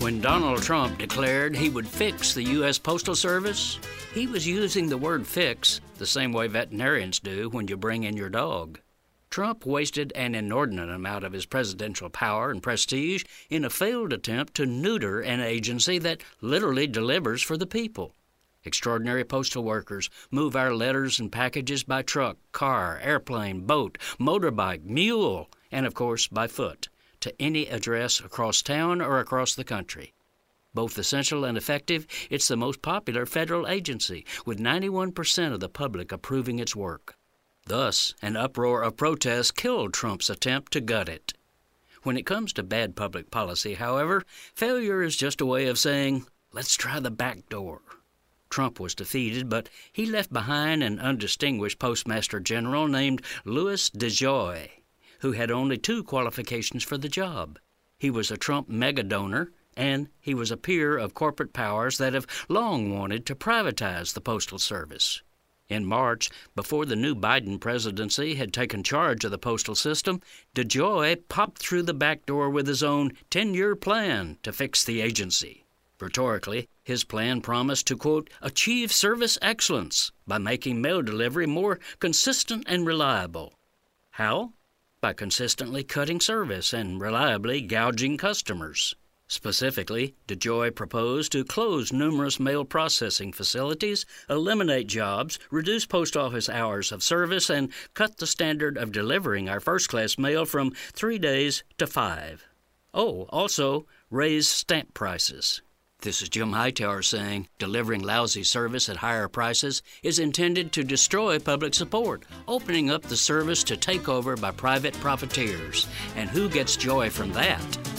When Donald Trump declared he would fix the U.S. Postal Service, he was using the word fix the same way veterinarians do when you bring in your dog. Trump wasted an inordinate amount of his presidential power and prestige in a failed attempt to neuter an agency that literally delivers for the people. Extraordinary postal workers move our letters and packages by truck, car, airplane, boat, motorbike, mule, and of course by foot, to any address across town or across the country. Both essential and effective, it's the most popular federal agency, with 91% of the public approving its work. Thus, an uproar of protest killed Trump's attempt to gut it. When it comes to bad public policy, however, failure is just a way of saying, let's try the back door. Trump was defeated, but he left behind an undistinguished postmaster general named Louis DeJoy, who had only 2 qualifications for the job. He was a Trump mega-donor, and he was a peer of corporate powers that have long wanted to privatize the Postal Service. In March, before the new Biden presidency had taken charge of the postal system, DeJoy popped through the back door with his own 10-year plan to fix the agency. Rhetorically, his plan promised to, quote, achieve service excellence by making mail delivery more consistent and reliable. How? By consistently cutting service and reliably gouging customers. Specifically, DeJoy proposed to close numerous mail processing facilities, eliminate jobs, reduce post office hours of service, and cut the standard of delivering our first-class mail from 3 days to 5. Oh, also raise stamp prices. This is Jim Hightower saying delivering lousy service at higher prices is intended to destroy public support, opening up the service to takeover by private profiteers. And who gets joy from that?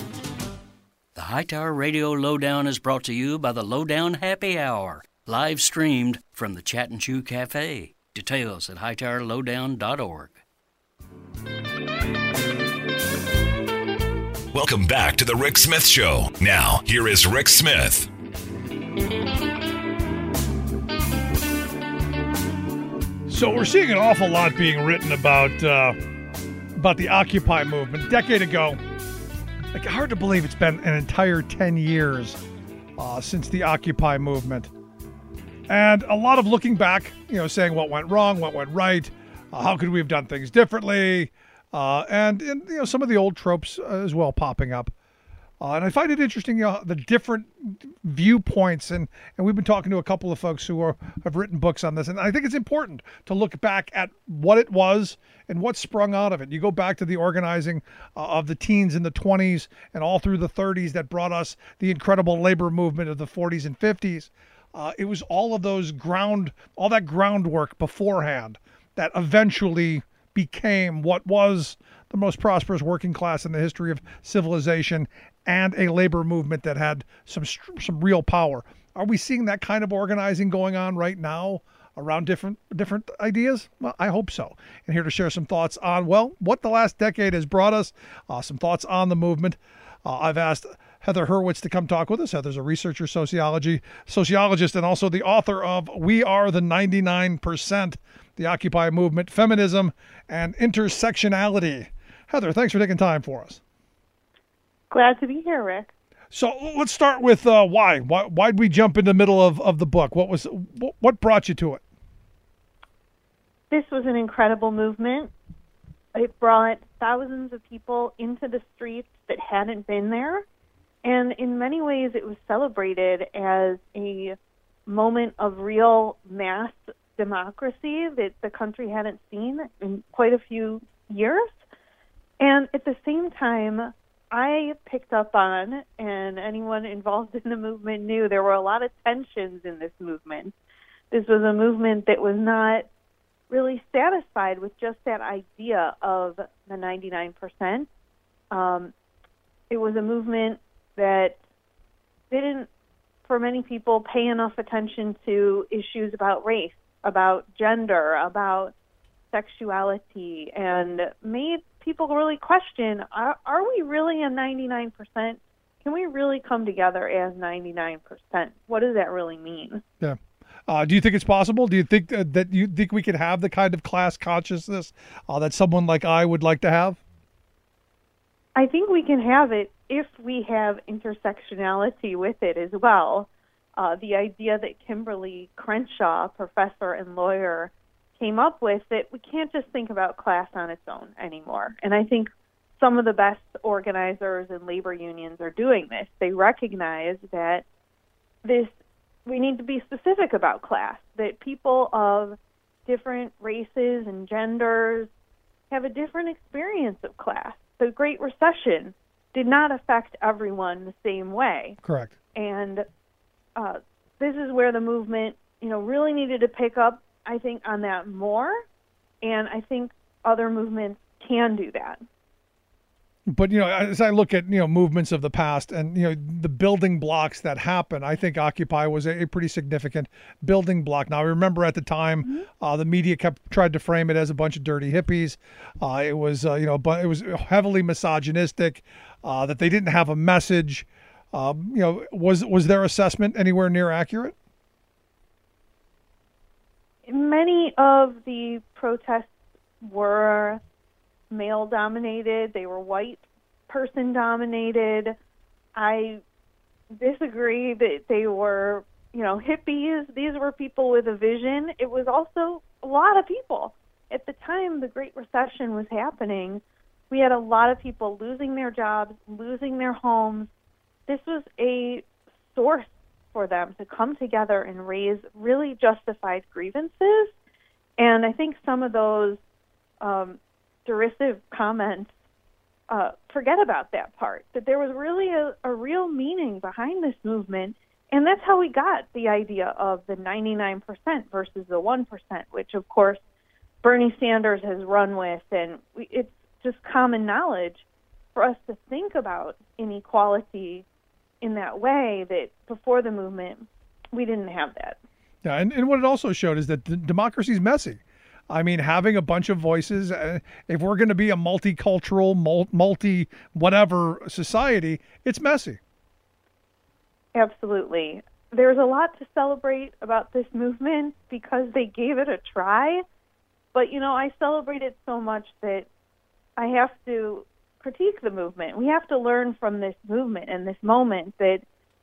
The Hightower Radio Lowdown is brought to you by the Lowdown Happy Hour, live streamed from the Chat and Chew Cafe. Details at hightowerlowdown.org. Welcome back to The Rick Smith Show. Now, here is Rick Smith. So we're seeing an awful lot being written about the Occupy movement. A decade ago, like, hard to believe it's been an entire 10 years since the Occupy movement. And a lot of looking back, saying what went wrong, what went right, how could we have done things differently, and some of the old tropes as well popping up. And I find it interesting, the different viewpoints, and we've been talking to a couple of folks who have written books on this, and I think it's important to look back at what it was and what sprung out of it. You go back to the organizing of the teens in the 20s and all through the 30s that brought us the incredible labor movement of the 40s and 50s. It was all of all that groundwork beforehand that eventually became what was the most prosperous working class in the history of civilization, and a labor movement that had some real power. Are we seeing that kind of organizing going on right now around different ideas? Well, I hope so. And here to share some thoughts on, what the last decade has brought us, some thoughts on the movement. I've asked Heather Hurwitz to come talk with us. Heather's a researcher, sociologist, and also the author of We Are the 99%, the Occupy Movement, Feminism, and Intersectionality. Heather, thanks for taking time for us. Glad to be here, Rick. So let's start with why. Why'd we jump in the middle of the book? What brought you to it? This was an incredible movement. It brought thousands of people into the streets that hadn't been there. And in many ways, it was celebrated as a moment of real mass democracy that the country hadn't seen in quite a few years. And at the same time, I picked up on, and anyone involved in the movement knew, there were a lot of tensions in this movement. This was a movement that was not really satisfied with just that idea of the 99%. It was a movement that didn't, for many people, pay enough attention to issues about race, about gender, about sexuality, and made people really question, are we really a 99%? Can we really come together as 99%? What does that really mean? Yeah. Do you think it's possible? Do you think that you think we could have the kind of class consciousness that someone like I would like to have? I think we can have it if we have intersectionality with it as well, the idea that Kimberly Crenshaw, professor and lawyer, came up with, that we can't just think about class on its own anymore. And I think some of the best organizers and labor unions are doing this. They recognize that we need to be specific about class, that people of different races and genders have a different experience of class. The Great Recession did not affect everyone the same way. Correct. And this is where the movement, really needed to pick up, I think, on that more. And I think other movements can do that. But, as I look at, movements of the past and, the building blocks that happen, I think Occupy was a pretty significant building block. Now, I remember at the time, the media tried to frame it as a bunch of dirty hippies. It was, it was heavily misogynistic, that they didn't have a message. Was their assessment anywhere near accurate? Many of the protests were male-dominated. They were white person-dominated. I disagree that they were, hippies. These were people with a vision. It was also a lot of people. At the time the Great Recession was happening, we had a lot of people losing their jobs, losing their homes. This was a source for them to come together and raise really justified grievances. And I think some of those derisive comments forget about that part, that there was really a real meaning behind this movement. And that's how we got the idea of the 99% versus the 1%, which, of course, Bernie Sanders has run with. And it's just common knowledge for us to think about inequality in that way, that before the movement, we didn't have that. Yeah, and what it also showed is that democracy is messy. I mean, having a bunch of voices, if we're going to be a multicultural, multi-whatever society, it's messy. Absolutely. There's a lot to celebrate about this movement because they gave it a try. But, I celebrate it so much that I have to critique the movement. We have to learn from this movement and this moment that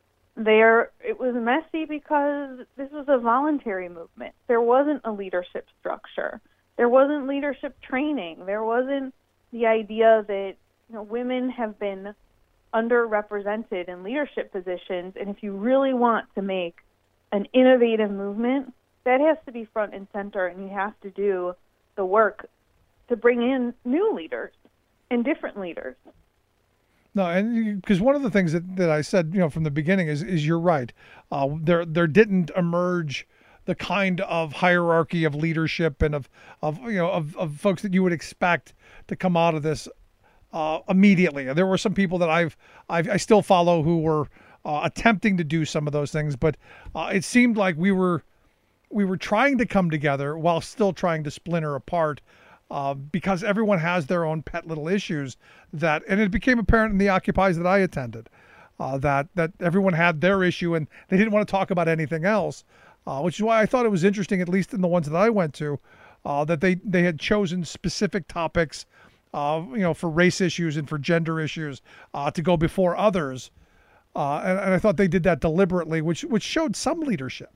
it was messy because this was a voluntary movement. There wasn't a leadership structure. There wasn't leadership training. There wasn't the idea that women have been underrepresented in leadership positions, and if you really want to make an innovative movement, that has to be front and center, and you have to do the work to bring in new leaders and different leaders. No, and because one of the things that I said, from the beginning is you're right. There didn't emerge the kind of hierarchy of leadership and of folks that you would expect to come out of this immediately. There were some people that I still follow who were attempting to do some of those things, but it seemed like we were trying to come together while still trying to splinter apart. Because everyone has their own pet little issues and it became apparent in the Occupies that I attended, that everyone had their issue and they didn't want to talk about anything else, which is why I thought it was interesting, at least in the ones that I went to, that they had chosen specific topics, for race issues and for gender issues, to go before others. And I thought they did that deliberately, which showed some leadership.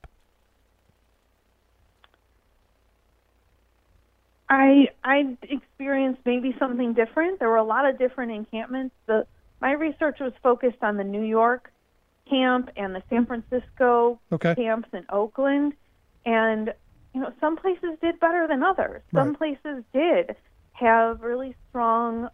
I experienced maybe something different. There were a lot of different encampments. My research was focused on the New York camp and the San Francisco camps in Oakland. And, some places did better than others. Right. Some places did have really strong,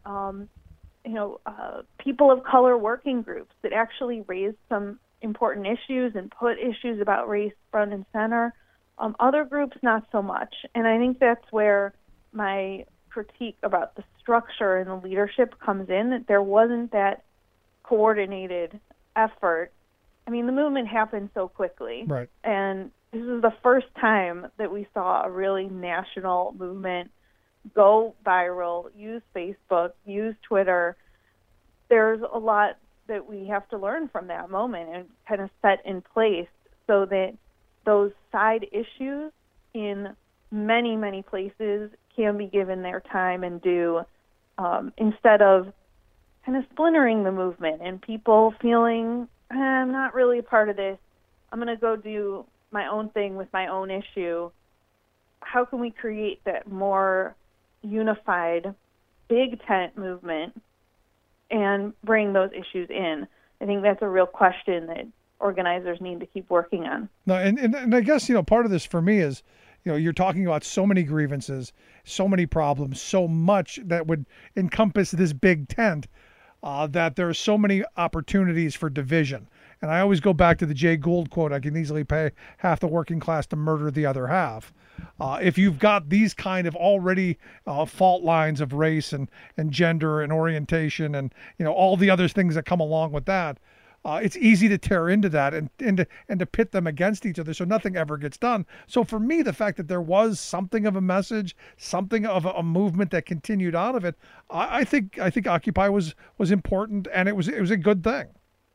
people of color working groups that actually raised some important issues and put issues about race front and center. Other groups, not so much. And I think that's where my critique about the structure and the leadership comes in, that there wasn't that coordinated effort. I mean, the movement happened so quickly. Right. And this is the first time that we saw a really national movement go viral, use Facebook, use Twitter. There's a lot that we have to learn from that moment and kind of set in place so that those side issues in many, many places can be given their time and due, instead of kind of splintering the movement and people feeling, I'm not really a part of this. I'm going to go do my own thing with my own issue. How can we create that more unified big tent movement and bring those issues in? I think that's a real question that organizers need to keep working on. No, and I guess, part of this for me is, you're talking about so many grievances, so many problems, so much that would encompass this big tent, that there are so many opportunities for division. And I always go back to the Jay Gould quote, I can easily pay half the working class to murder the other half. If you've got these kind of already fault lines of race and gender and orientation and, all the other things that come along with that, it's easy to tear into that and to pit them against each other so nothing ever gets done. So for me, the fact that there was something of a message, something of a movement that continued out of it, I think Occupy was important, and it was a good thing.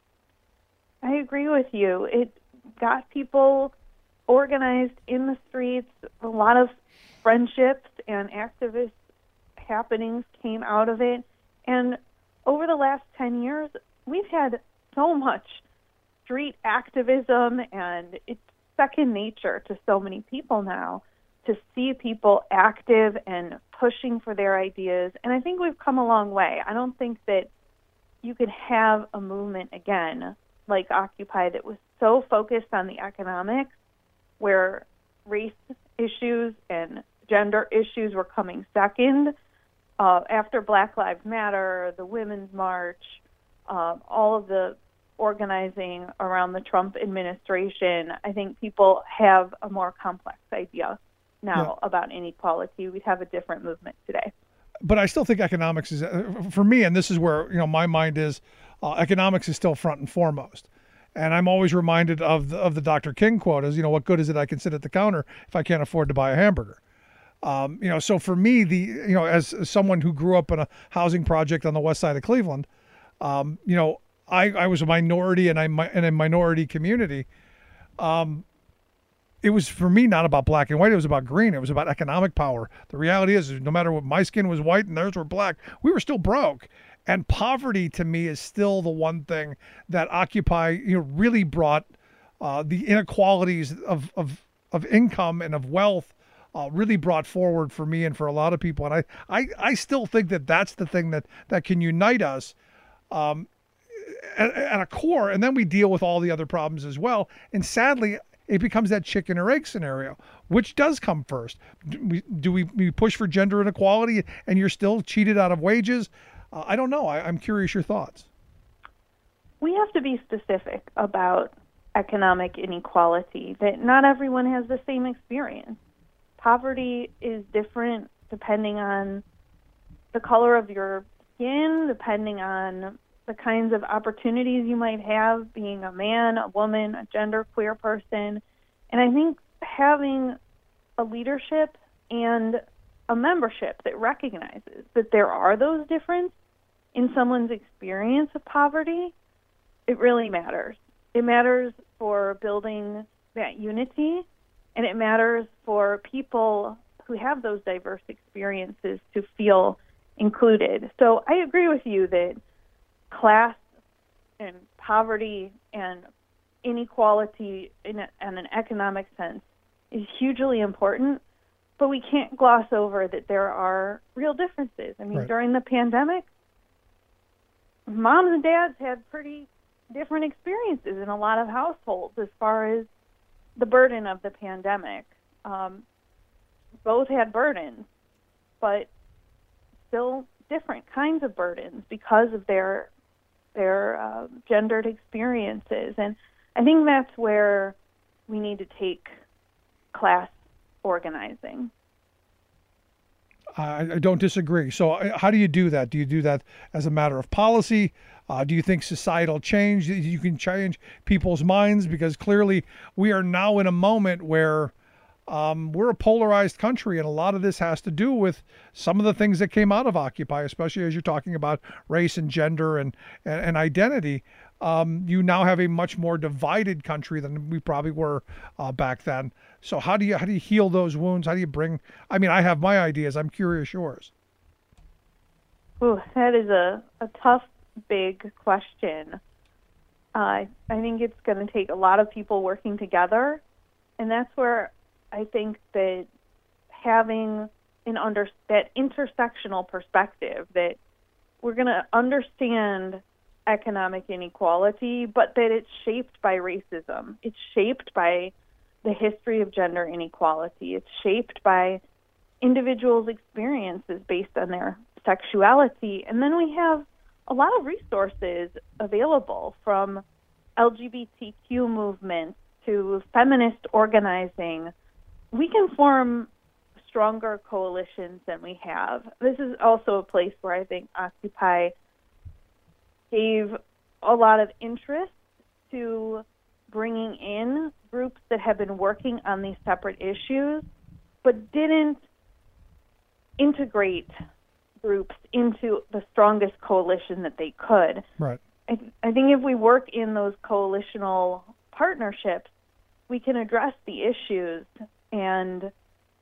I agree with you. It got people organized in the streets. A lot of friendships and activist happenings came out of it. And over the last 10 years, we've had so much street activism, and it's second nature to so many people now to see people active and pushing for their ideas. And I think we've come a long way. I don't think that you could have a movement again like Occupy that was so focused on the economics, where race issues and gender issues were coming second. After Black Lives Matter, the Women's March, all of the organizing around the Trump administration, I think people have a more complex idea now about inequality. We'd have a different movement today. But I still think economics is, for me, and this is where my mind is, economics is still front and foremost. And I'm always reminded of the Dr. King quote as, what good is it I can sit at the counter if I can't afford to buy a hamburger? So for me, as someone who grew up in a housing project on the west side of Cleveland, I was a minority and in a minority community. It was, for me, not about black and white. It was about green. It was about economic power. The reality is no matter what, my skin was white and theirs were black, we were still broke. And poverty, to me, is still the one thing that Occupy really brought the inequalities of income and of wealth really brought forward for me and for a lot of people. And I still think that that's the thing that can unite us at a core. And then we deal with all the other problems as well. And sadly, it becomes that chicken or egg scenario. Which does come first? Do we push for gender inequality and you're still cheated out of wages? I don't know. I'm curious your thoughts. We have to be specific about economic inequality, that not everyone has the same experience. Poverty is different depending on the color of your skin, depending on the kinds of opportunities you might have being a man, a woman, a genderqueer person. And I think having a leadership and a membership that recognizes that there are those differences in someone's experience of poverty, it really matters. It matters for building that unity, and it matters for people who have those diverse experiences to feel included. So I agree with you that class and poverty and inequality in an economic sense is hugely important, but we can't gloss over that there are real differences. I mean, During the pandemic, moms and dads had pretty different experiences in a lot of households as far as the burden of the pandemic. Both had burdens, but still different kinds of burdens because of their gendered experiences. And I think that's where we need to take class organizing. I don't disagree. So how do you do that? Do you do that as a matter of policy? Do you think societal change, you can change people's minds? Because clearly we are now in a moment where we're a polarized country, and a lot of this has to do with some of the things that came out of Occupy, especially as you're talking about race and gender and identity. You now have a much more divided country than we probably were back then. So how do you heal those wounds? How do you bring? I mean, I have my ideas. I'm curious yours. Ooh, that is a tough big question. I think it's going to take a lot of people working together, and that's where I think that having that intersectional perspective, that we're going to understand economic inequality, but that it's shaped by racism. It's shaped by the history of gender inequality. It's shaped by individuals' experiences based on their sexuality. And then we have a lot of resources available, from LGBTQ movements to feminist organizing. We can form stronger coalitions than we have. This is also a place where I think Occupy gave a lot of interest to bringing in groups that have been working on these separate issues, but didn't integrate groups into the strongest coalition that they could. Right. I think if we work in those coalitional partnerships, we can address the issues and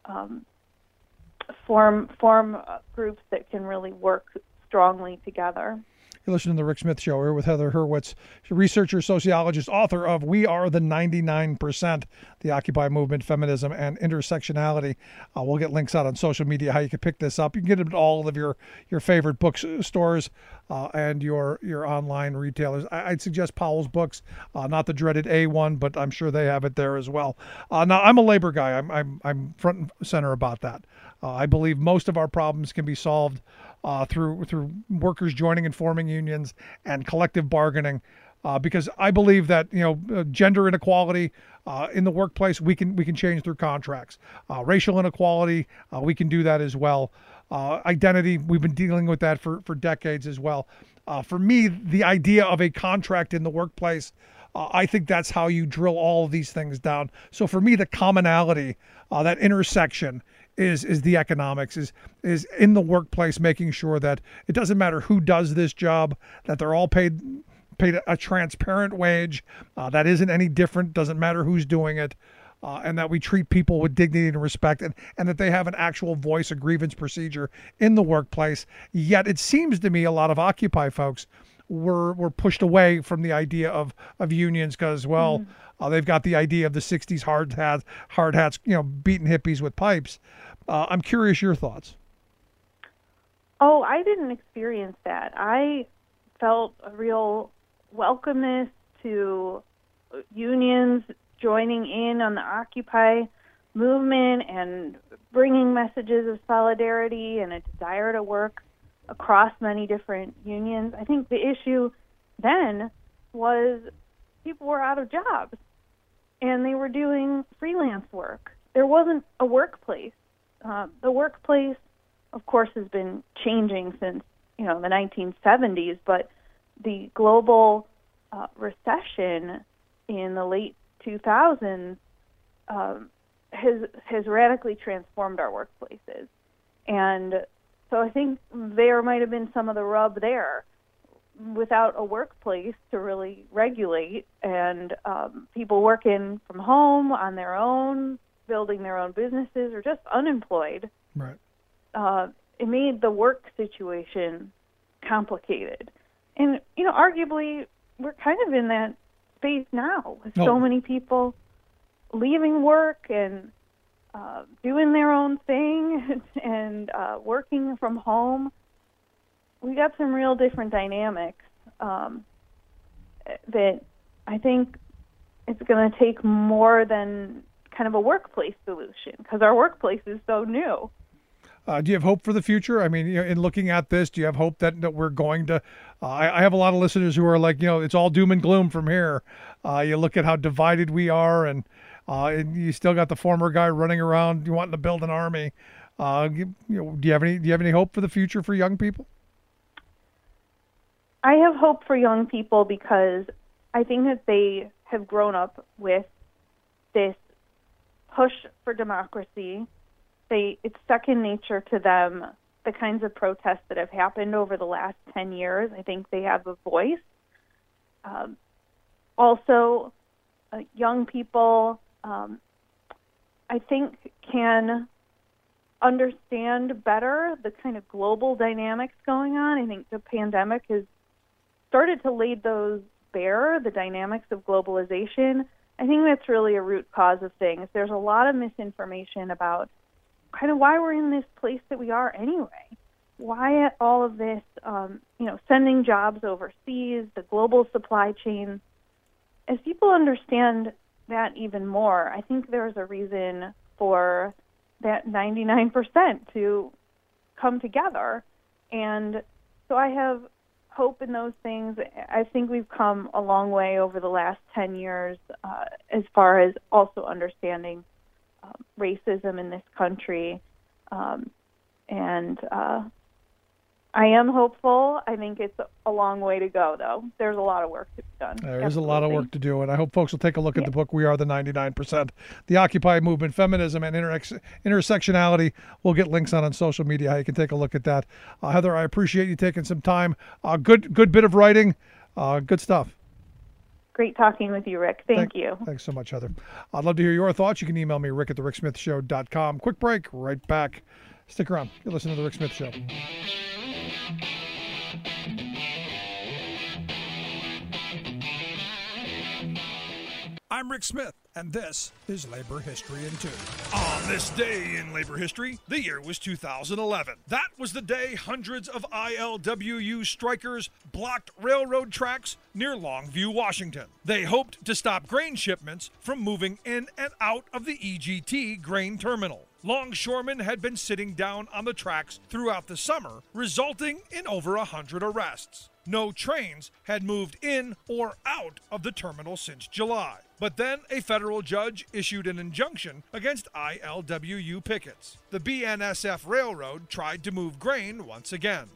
form groups that can really work strongly together. You're listening to the Rick Smith Show here with Heather Hurwitz, researcher, sociologist, author of We Are the 99%, The Occupy Movement, Feminism, and Intersectionality. We'll get links out on social media how you can pick this up. You can get it at all of your favorite bookstores and your online retailers. I'd suggest Powell's Books, not the dreaded A1, but I'm sure they have it there as well. Now, I'm a labor guy. I'm front and center about that. I believe most of our problems can be solved through workers joining and forming unions and collective bargaining, because I believe that gender inequality in the workplace we can change through contracts. Racial inequality, we can do that as well. Identity, we've been dealing with that for decades as well. For me, the idea of a contract in the workplace, I think that's how you drill all of these things down. So for me, the commonality, that intersection, is the economics, is in the workplace, making sure that it doesn't matter who does this job, that they're all paid a transparent wage that isn't any different, doesn't matter who's doing it, and that we treat people with dignity and respect, and that they have an actual voice, a grievance procedure in the workplace. Yet it seems to me a lot of Occupy folks were pushed away from the idea of unions because, they've got the idea of the 60s hard hats, beating hippies with pipes. I'm curious your thoughts. Oh, I didn't experience that. I felt a real welcomeness to unions joining in on the Occupy movement and bringing messages of solidarity and a desire to work across many different unions. I think the issue then was people were out of jobs and they were doing freelance work. There wasn't a workplace. The workplace, of course, has been changing since the 1970s, but the global recession in the late 2000s has radically transformed our workplaces. And so I think there might have been some of the rub there. Without a workplace to really regulate and people working from home on their own, building their own businesses, or just unemployed, right? It made the work situation complicated. And, arguably, we're kind of in that phase now with so many people leaving work and doing their own thing and working from home. We got some real different dynamics that I think it's going to take more than kind of a workplace solution because our workplace is so new. Do you have hope for the future? I mean, in looking at this, do you have hope that we're going to? I have a lot of listeners who are like, it's all doom and gloom from here. You look at how divided we are, and you still got the former guy running around wanting to build an army. Do you have any hope for the future for young people? I have hope for young people because I think that they have grown up with this push for democracy. It's second nature to them, the kinds of protests that have happened over the last 10 years. I think they have a voice. Also, young people, I think, can understand better the kind of global dynamics going on. I think the pandemic has started to lay those bare, the dynamics of globalization, I think that's really a root cause of things. There's a lot of misinformation about kind of why we're in this place that we are anyway. Why all of this, sending jobs overseas, the global supply chain. As people understand that even more, I think there's a reason for that 99% to come together. And so I have hope in those things. I think we've come a long way over the last 10 years as far as also understanding racism in this country. I am hopeful. I think it's a long way to go, though. There's a lot of work to be done. There is a lot of work to do, and I hope folks will take a look at the book, We Are the 99%, The Occupy Movement, Feminism, and Intersectionality. We'll get links on social media how you can take a look at that. Heather, I appreciate you taking some time. Good bit of writing. Good stuff. Great talking with you, Rick. Thank you. Thanks so much, Heather. I'd love to hear your thoughts. You can email me, rick@thericksmithshow.com. Quick break, right back. Stick around. You're listening to The Rick Smith Show. I'm Rick Smith, and this is Labor History in 2. On this day in labor history, the year was 2011. That was the day hundreds of ILWU strikers blocked railroad tracks near Longview, Washington. They hoped to stop grain shipments from moving in and out of the EGT grain terminal. Longshoremen had been sitting down on the tracks throughout the summer, resulting in over 100 arrests. No trains had moved in or out of the terminal since July. But then a federal judge issued an injunction against ILWU pickets. The BNSF Railroad tried to move grain once again.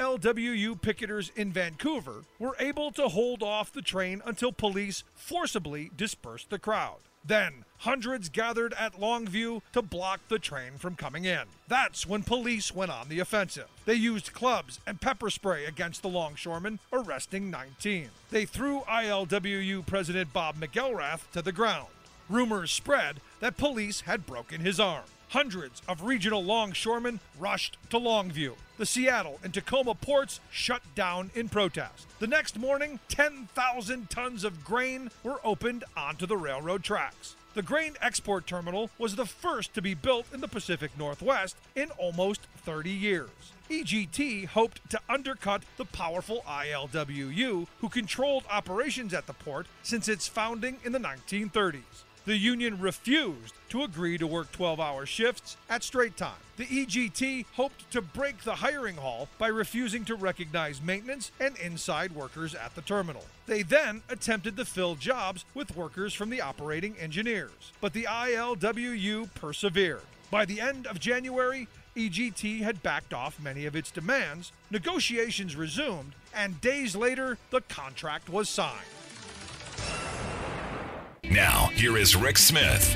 ILWU picketers in Vancouver were able to hold off the train until police forcibly dispersed the crowd. Then, hundreds gathered at Longview to block the train from coming in. That's when police went on the offensive. They used clubs and pepper spray against the longshoremen, arresting 19. They threw ILWU President Bob McElrath to the ground. Rumors spread that police had broken his arm. Hundreds of regional longshoremen rushed to Longview. The Seattle and Tacoma ports shut down in protest. The next morning, 10,000 tons of grain were opened onto the railroad tracks. The grain export terminal was the first to be built in the Pacific Northwest in almost 30 years. EGT hoped to undercut the powerful ILWU, who controlled operations at the port since its founding in the 1930s. The union refused to agree to work 12-hour shifts at straight time. The EGT hoped to break the hiring hall by refusing to recognize maintenance and inside workers at the terminal. They then attempted to fill jobs with workers from the operating engineers, but the ILWU persevered. By the end of January, EGT had backed off many of its demands, negotiations resumed, and days later, the contract was signed. Now, here is Rick Smith.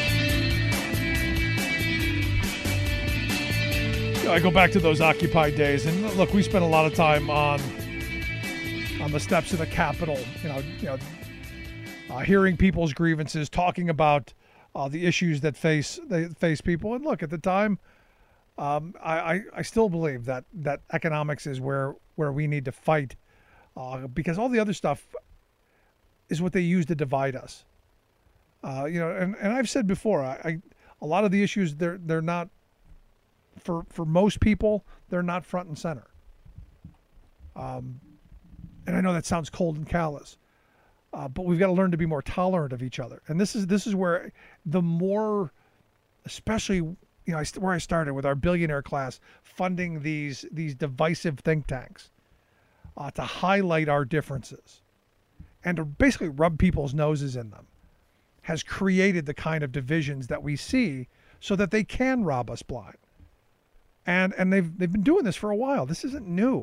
I go back to those Occupy days, and look, we spent a lot of time on the steps of the Capitol, hearing people's grievances, talking about the issues that face people. And look, at the time, I still believe that economics is where we need to fight, because all the other stuff is what they use to divide us. And I've said before, a lot of the issues they're not for most people, they're not front and center. And I know that sounds cold and callous, but we've got to learn to be more tolerant of each other. And this is where the more, especially where I started with our billionaire class funding these divisive think tanks to highlight our differences and to basically rub people's noses in them, has created the kind of divisions that we see so that they can rob us blind. And they've been doing this for a while. This isn't new.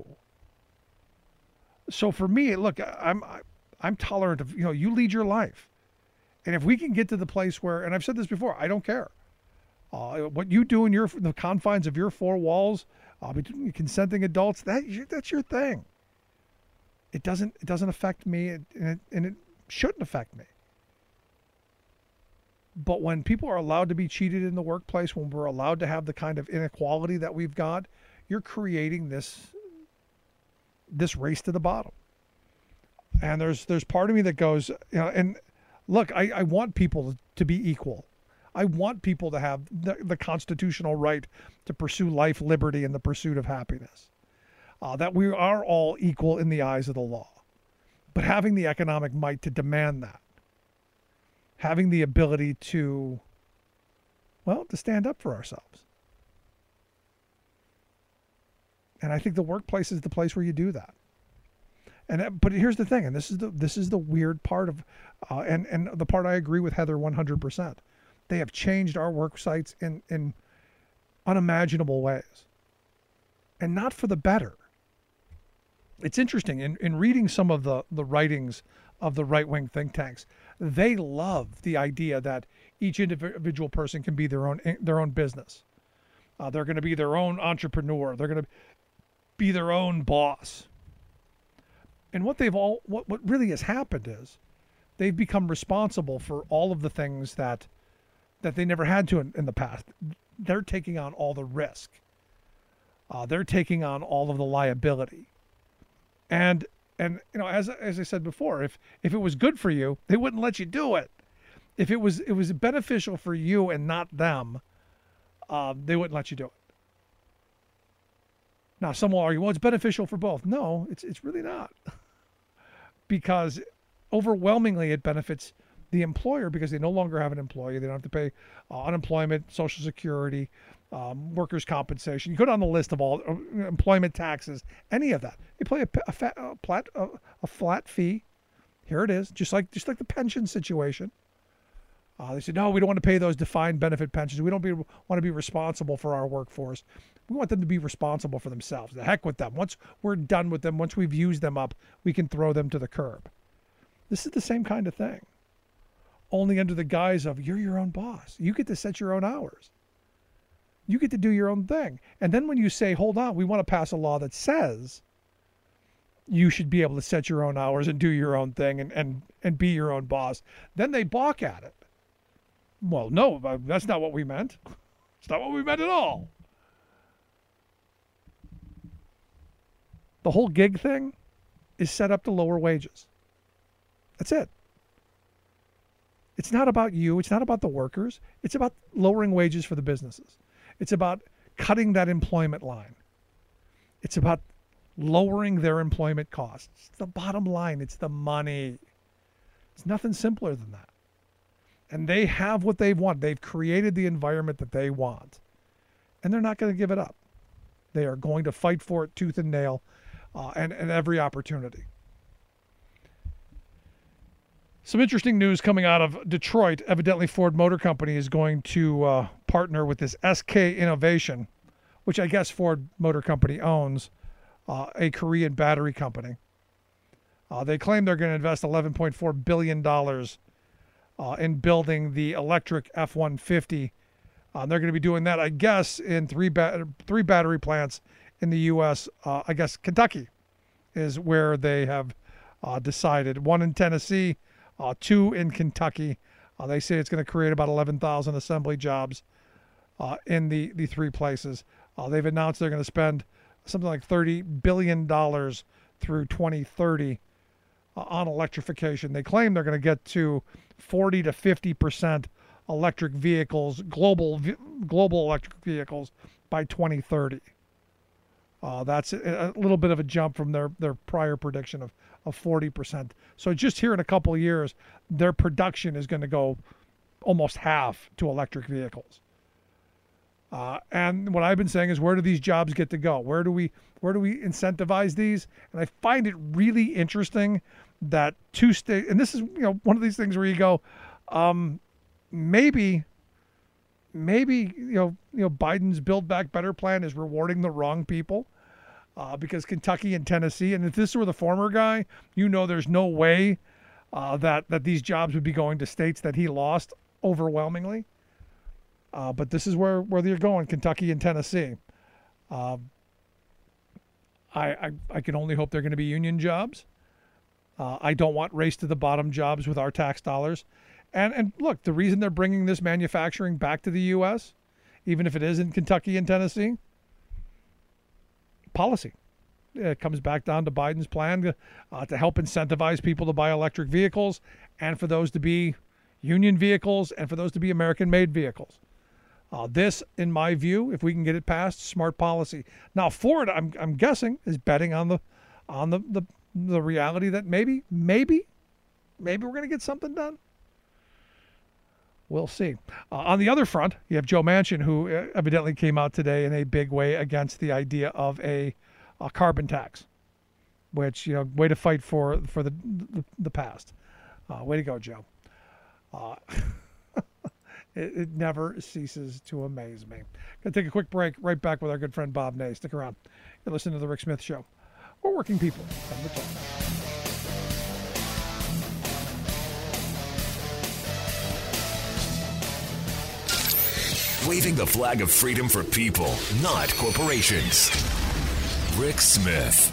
So for me, look, I'm tolerant of, you lead your life. And if we can get to the place where, and I've said this before, I don't care. What you do in the confines of your four walls, between consenting adults, that's your thing. It doesn't affect me, and it shouldn't affect me. But when people are allowed to be cheated in the workplace, when we're allowed to have the kind of inequality that we've got, you're creating this race to the bottom. And there's part of me that goes, and look, I want people to be equal. I want people to have the constitutional right to pursue life, liberty, and the pursuit of happiness. That we are all equal in the eyes of the law. But having the economic might to demand that. Having the ability to stand up for ourselves. And I think the workplace is the place where you do that. But here's the thing, and this is the weird part of, and the part I agree with Heather 100%. They have changed our work sites in unimaginable ways, and not for the better. It's interesting in reading some of the writings of the right-wing think tanks. They love the idea that each individual person can be their own business. They're going to be their own entrepreneur. They're going to be their own boss. And what really has happened is they've become responsible for all of the things that they never had to in the past. They're taking on all the risk. They're taking on all of the liability. And as I said before, if it was good for you, they wouldn't let you do it. If it was beneficial for you and not them, they wouldn't let you do it. Now, some will argue, well, it's beneficial for both. No, it's really not. Because overwhelmingly it benefits the employer because they no longer have an employee. They don't have to pay unemployment, Social Security, workers' compensation. You go down the list of all employment taxes, any of that. They pay a flat fee. Here it is, just like the pension situation. They said, no, we don't want to pay those defined benefit pensions. We don't want to be responsible for our workforce. We want them to be responsible for themselves. The heck with them. Once we're done with them, once we've used them up, we can throw them to the curb. This is the same kind of thing. Only under the guise of you're your own boss. You get to set your own hours. You get to do your own thing. And then when you say, hold on, we want to pass a law that says you should be able to set your own hours and do your own thing and be your own boss, then they balk at it. Well, no, that's not what we meant. It's not what we meant at all. The whole gig thing is set up to lower wages. That's it. It's not about you. It's not about the workers. It's about lowering wages for the businesses. It's about cutting that employment line. It's about lowering their employment costs. It's the bottom line. It's the money. It's nothing simpler than that. And they have what they want. They've created the environment that they want. And they're not going to give it up. They are going to fight for it tooth and nail and every opportunity. Some interesting news coming out of Detroit. Evidently, Ford Motor Company is going to partner with this SK Innovation, which I guess Ford Motor Company owns, a Korean battery company. They claim they're going to invest $11.4 billion in building the electric F-150. They're going to be doing that, I guess, in three battery plants in the U.S. I guess Kentucky is where they have decided. One in Tennessee, two in Kentucky. They say it's going to create about 11,000 assembly jobs in the three places. They've announced they're going to spend something like $30 billion through 2030 on electrification. They claim they're going to get to 40 to 50% electric vehicles, global electric vehicles by 2030. That's a little bit of a jump from their prior prediction of 40%. So just here in a couple of years, their production is going to go almost half to electric vehicles. And what I've been saying is, where do these jobs get to go? Where do we incentivize these? And I find it really interesting that two states, and this is one of these things where you go, maybe Biden's Build Back Better plan is rewarding the wrong people, because Kentucky and Tennessee, and if this were the former guy, there's no way that these jobs would be going to states that he lost overwhelmingly. But this is where they're going, Kentucky and Tennessee. I can only hope they're going to be union jobs. I don't want race to the bottom jobs with our tax dollars. And look, the reason they're bringing this manufacturing back to the U.S., even if it is in Kentucky and Tennessee, policy. it comes back down to Biden's plan to help incentivize people to buy electric vehicles, and for those to be union vehicles, and for those to be American-made vehicles. This, in my view, if we can get it passed, smart policy. Now, Ford, I'm guessing, is betting on the reality that maybe we're going to get something done. We'll see. On the other front, you have Joe Manchin, who evidently came out today in a big way against the idea of a carbon tax, which, way to fight for the past. Way to go, Joe. It never ceases to amaze me. Going to take a quick break. Right back with our good friend Bob Ney. Stick around. You're listening to The Rick Smith Show. We're working people. Come to talk. Waving the flag of freedom for people, not corporations. Rick Smith.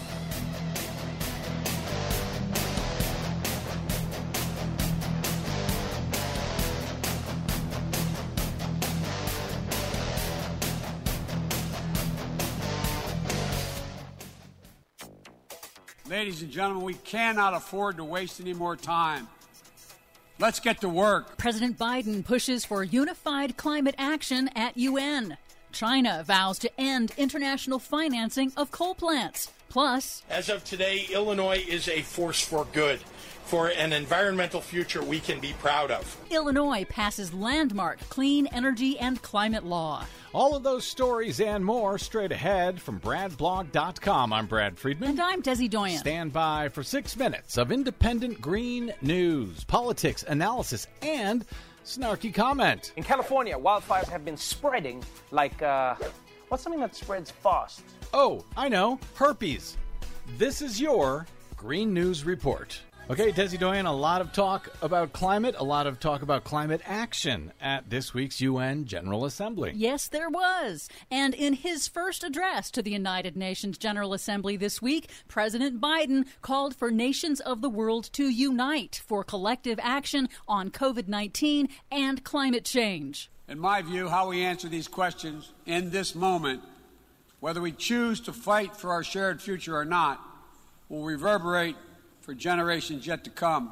Ladies and gentlemen, we cannot afford to waste any more time. Let's get to work. President Biden pushes for unified climate action at UN. China vows to end international financing of coal plants. Plus, as of today, Illinois is a force for good, for an environmental future we can be proud of. Illinois passes landmark clean energy and climate law. All of those stories and more straight ahead from BradBlog.com. I'm Brad Friedman. And I'm Desi Doyen. Stand by for 6 minutes of independent green news, politics, analysis, and snarky comment. In California, wildfires have been spreading like, what's something that spreads fast? Oh, I know, herpes. This is your Green News Report. Okay, Desi Doyen, a lot of talk about climate, a lot of talk about climate action at this week's UN General Assembly. Yes, there was. And in his first address to the United Nations General Assembly this week, President Biden called for nations of the world to unite for collective action on COVID-19 and climate change. In my view, how we answer these questions in this moment, whether we choose to fight for our shared future or not, will reverberate for generations yet to come.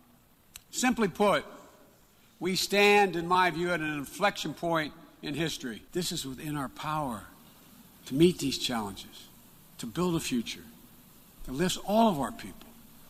Simply put, we stand, in my view, at an inflection point in history. This is within our power to meet these challenges, to build a future that lifts all of our people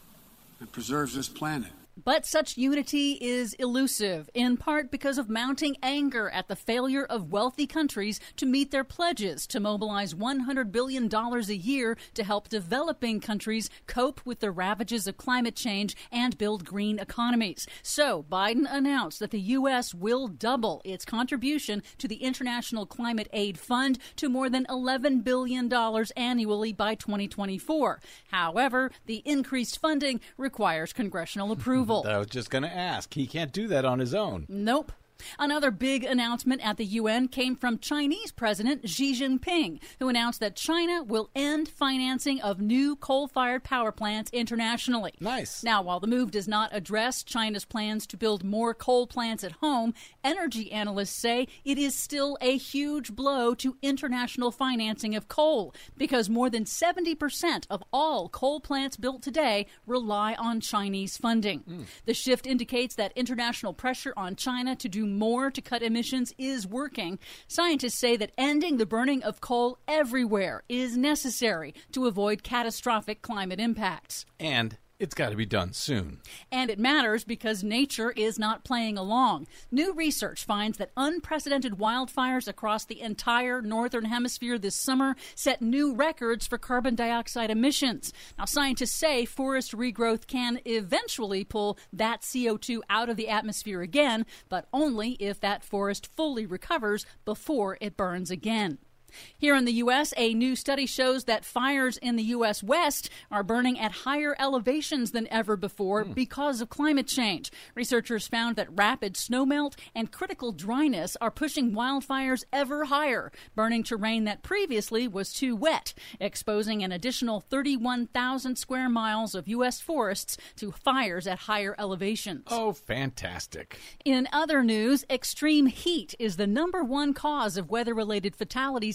and preserves this planet. But such unity is elusive, in part because of mounting anger at the failure of wealthy countries to meet their pledges to mobilize $100 billion a year to help developing countries cope with the ravages of climate change and build green economies. So Biden announced that the U.S. will double its contribution to the International Climate Aid Fund to more than $11 billion annually by 2024. However, the increased funding requires congressional approval. I was just going to ask. He can't do that on his own. Nope. Another big announcement at the UN came from Chinese President Xi Jinping, who announced that China will end financing of new coal-fired power plants internationally. Nice. Now, while the move does not address China's plans to build more coal plants at home, energy analysts say it is still a huge blow to international financing of coal, because more than 70% of all coal plants built today rely on Chinese funding. The shift indicates that international pressure on China to do more to cut emissions is working. Scientists say that ending the burning of coal everywhere is necessary to avoid catastrophic climate impacts. And it's got to be done soon. And it matters because nature is not playing along. New research finds that unprecedented wildfires across the entire northern hemisphere this summer set new records for carbon dioxide emissions. Now, scientists say forest regrowth can eventually pull that CO2 out of the atmosphere again, but only if that forest fully recovers before it burns again. Here in the U.S., a new study shows that fires in the U.S. West are burning at higher elevations than ever before because of climate change. Researchers found that rapid snowmelt and critical dryness are pushing wildfires ever higher, burning terrain that previously was too wet, exposing an additional 31,000 square miles of U.S. forests to fires at higher elevations. Oh, fantastic. In other news, extreme heat is the #1 cause of weather-related fatalities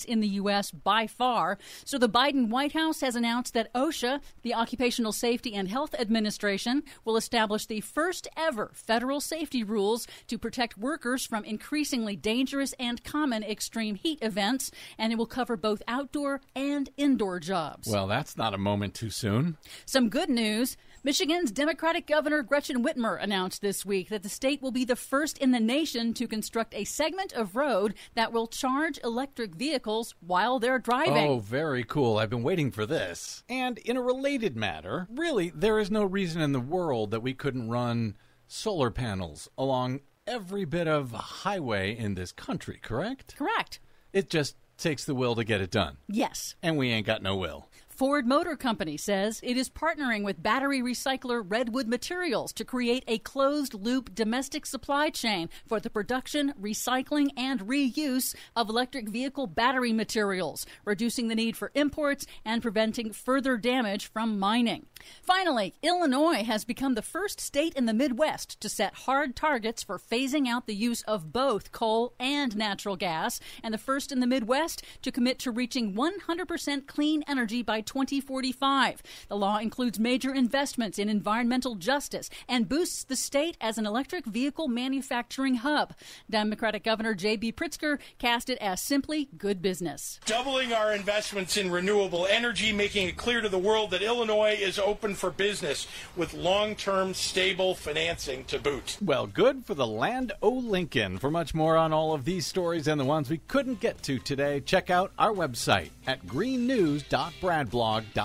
in the U.S. by far. So the Biden White House has announced that OSHA, the Occupational Safety and Health Administration, will establish the first ever federal safety rules to protect workers from increasingly dangerous and common extreme heat events, and it will cover both outdoor and indoor jobs. Well, that's not a moment too soon. Some good news. Michigan's Democratic Governor Gretchen Whitmer announced this week that the state will be the first in the nation to construct a segment of road that will charge electric vehicles while they're driving. Oh, very cool. I've been waiting for this. And in a related matter, really, there is no reason in the world that we couldn't run solar panels along every bit of highway in this country, correct? Correct. It just takes the will to get it done. Yes. And we ain't got no will. Ford Motor Company says it is partnering with battery recycler Redwood Materials to create a closed-loop domestic supply chain for the production, recycling, and reuse of electric vehicle battery materials, reducing the need for imports and preventing further damage from mining. Finally, Illinois has become the first state in the Midwest to set hard targets for phasing out the use of both coal and natural gas, and the first in the Midwest to commit to reaching 100% clean energy by 2045. The law includes major investments in environmental justice and boosts the state as an electric vehicle manufacturing hub. Democratic Governor J.B. Pritzker cast it as simply good business. Doubling our investments in renewable energy, making it clear to the world that Illinois is open for business with long-term stable financing to boot. Well, good for the land o' Lincoln. For much more on all of these stories and the ones we couldn't get to today, check out our website at greennews.bradblog.com.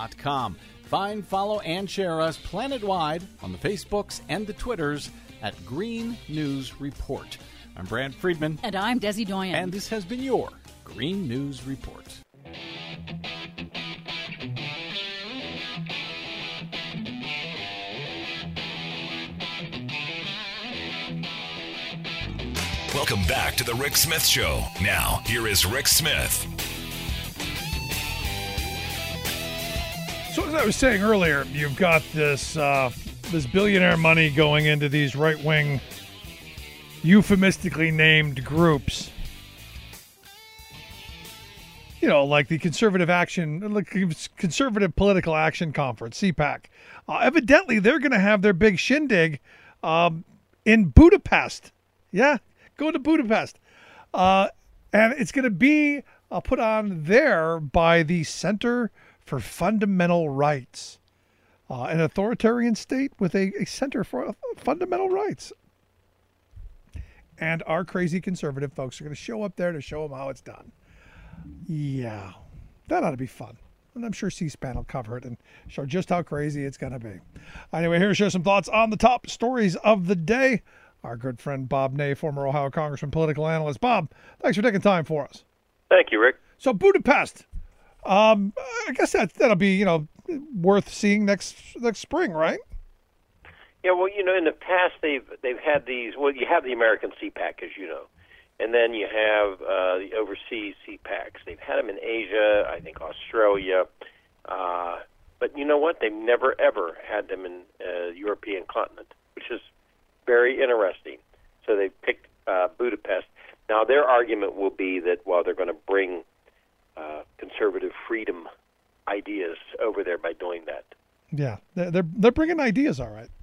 Find, follow, and share us planet-wide on the Facebooks and the Twitters at Green News Report. I'm Brad Friedman. And I'm Desi Doyen. And this has been your Green News Report. Welcome back to the Rick Smith Show. Now, here is Rick Smith. So as I was saying earlier, you've got this this billionaire money going into these right-wing, euphemistically named groups. You know, like the Conservative Political Action Conference, CPAC. Evidently, they're going to have their big shindig in Budapest. Yeah, go to Budapest. And it's going to be put on there by the Center for Fundamental Rights, an authoritarian state with a center for fundamental rights. And our crazy conservative folks are going to show up there to show them how it's done. Yeah, that ought to be fun. And I'm sure C-SPAN will cover it and show just how crazy it's going to be. Anyway, here to share some thoughts on the top stories of the day, our good friend Bob Ney, former Ohio Congressman, political analyst. Bob, thanks for taking time for us. Thank you, Rick. So Budapest. I guess that'll be, worth seeing next spring, right? Yeah, well, in the past they've had these. Well, you have the American CPAC, as you know, and then you have the overseas CPACs. They've had them in Asia, I think Australia, but you know what? They've never ever had them in the European continent, which is very interesting. So they picked Budapest. Now their argument will be that while they're going to bring conservative freedom ideas over there by doing that. Yeah, they're bringing ideas, all right.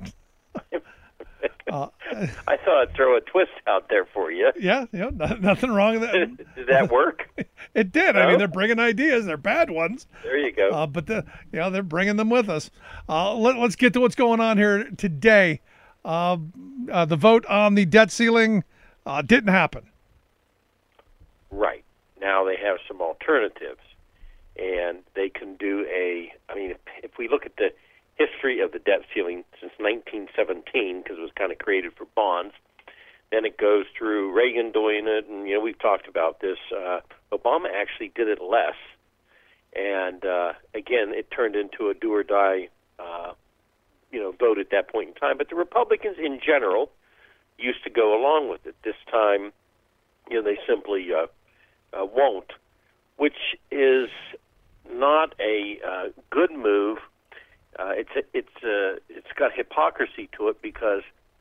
I thought I'd throw a twist out there for you. Yeah, nothing wrong with that. Did that work? It did. No? I mean, they're bringing ideas. They're bad ones. There you go. But they're bringing them with us. Let's get to what's going on here today. The vote on the debt ceiling didn't happen. Right. Now they have some alternatives, and they can do if we look at the history of the debt ceiling since 1917, because it was kind of created for bonds, then it goes through Reagan doing it, and, we've talked about this. Obama actually did it less, and, again, it turned into a do-or-die, vote at that point in time. But the Republicans, in general, used to go along with it. This time, they simply won't, which is not a good move. It's got hypocrisy to it because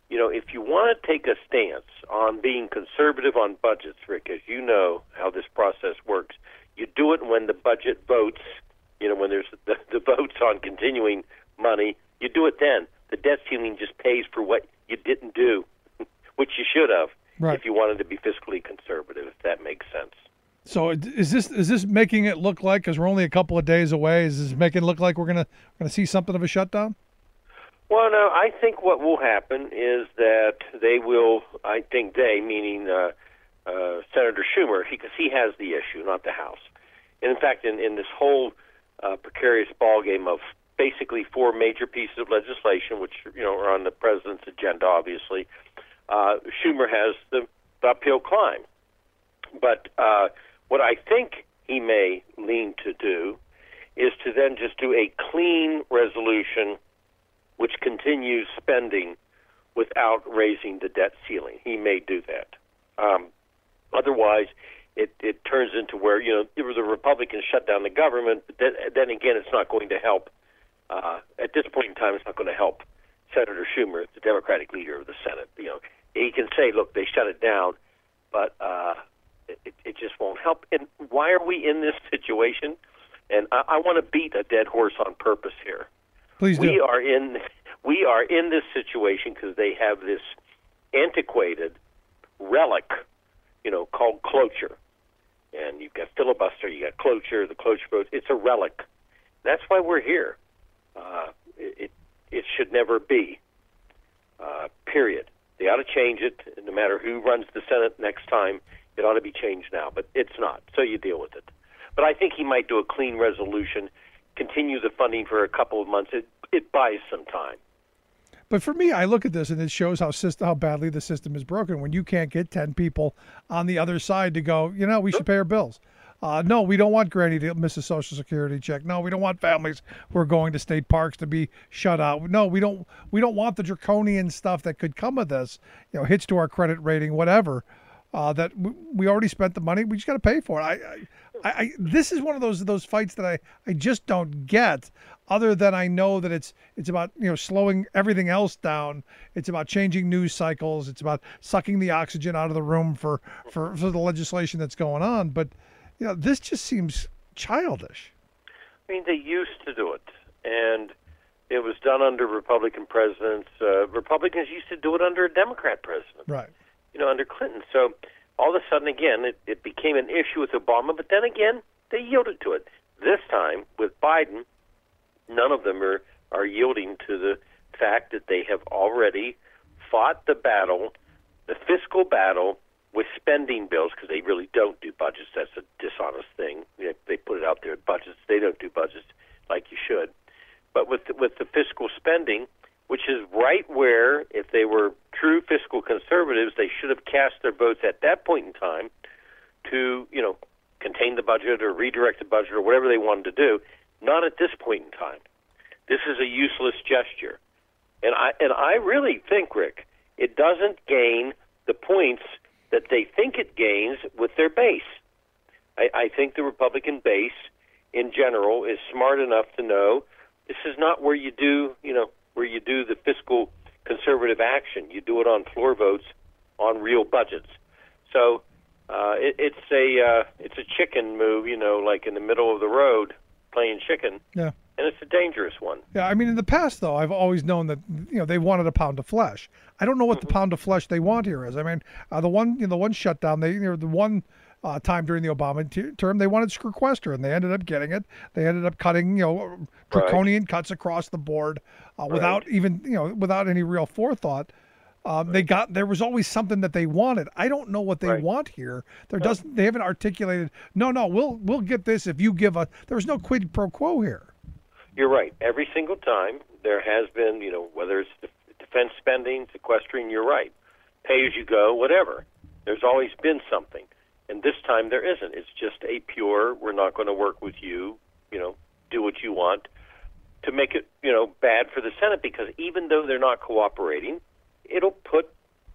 if you want to take a stance on being conservative on budgets, Rick, as you know how this process works, you do it when the budget votes, when there's the votes on continuing money, you do it then. The debt ceiling just pays for what you didn't do, which you should have if you wanted to be fiscally conservative, if that makes sense. So is this making it look like, because we're only a couple of days away, is this making it look like we're gonna see something of a shutdown? Well, no, I think what will happen is that they will, meaning Senator Schumer, because he has the issue, not the House. And in fact, in this whole precarious ballgame of basically four major pieces of legislation, which are on the president's agenda, obviously, Schumer has the uphill climb. But what I think he may lean to do is to then just do a clean resolution which continues spending without raising the debt ceiling. He may do that. Otherwise, it turns into where, the Republicans shut down the government, but then again, it's not going to help. At this point in time, it's not going to help Senator Schumer, the Democratic leader of the Senate. He can say, look, they shut it down, but it just won't help. And why are we in this situation? And I want to beat a dead horse on purpose here. Please do. We are in this situation because they have this antiquated relic, called cloture. And you've got filibuster, you got cloture, the cloture vote. It's a relic. That's why we're here. It should never be. Period. They ought to change it. No matter who runs the Senate next time, it ought to be changed now. But it's not. So you deal with it. But I think he might do a clean resolution, continue the funding for a couple of months. It buys some time. But for me, I look at this and it shows how badly the system is broken when you can't get 10 people on the other side to go, we should pay our bills. No, we don't want Granny to miss a Social Security check. No, we don't want families who are going to state parks to be shut out. No, we don't want the draconian stuff that could come of this, hits to our credit rating, whatever. That we already spent the money. We just got to pay for it. This is one of those fights that I just don't get. Other than I know that it's about slowing everything else down. It's about changing news cycles. It's about sucking the oxygen out of the room for the legislation that's going on. But this just seems childish. I mean, they used to do it, and it was done under Republican presidents. Republicans used to do it under a Democrat president. Right. Under Clinton. So all of a sudden, again, it became an issue with Obama, but then again, they yielded to it. This time, with Biden, none of them are yielding to the fact that they have already fought the battle, the fiscal battle, with spending bills, because they really don't do budgets. That's a dishonest thing. They put it out there, budgets. They don't do budgets like you should. But with the fiscal spending, which is right where, if they were true fiscal conservatives, they should have cast their votes at that point in time to, contain the budget or redirect the budget or whatever they wanted to do. Not at this point in time. This is a useless gesture. And I really think, Rick, it doesn't gain the points that they think it gains with their base. I think the Republican base, in general, is smart enough to know this is not where you do, where you do the fiscal conservative action. You do it on floor votes on real budgets. So it's a chicken move, like in the middle of the road playing chicken. Yeah. And it's a dangerous one. Yeah, I mean, in the past, though, I've always known that they wanted a pound of flesh. I don't know what the pound of flesh they want here is. I mean, the one shutdown, the one time during the Obama term, they wanted sequester, and they ended up getting it. They ended up cutting, draconian cuts across the board without even, without any real forethought. There was always something that they wanted. I don't know what they want here. They haven't articulated. No, we'll get this if you give us. There's no quid pro quo here. You're right. Every single time there has been, whether it's defense spending, sequestering, you're right. Pay as you go, whatever. There's always been something. And this time there isn't. It's just a pure, we're not going to work with you, do what you want, to make it, bad for the Senate, because even though they're not cooperating, it'll put,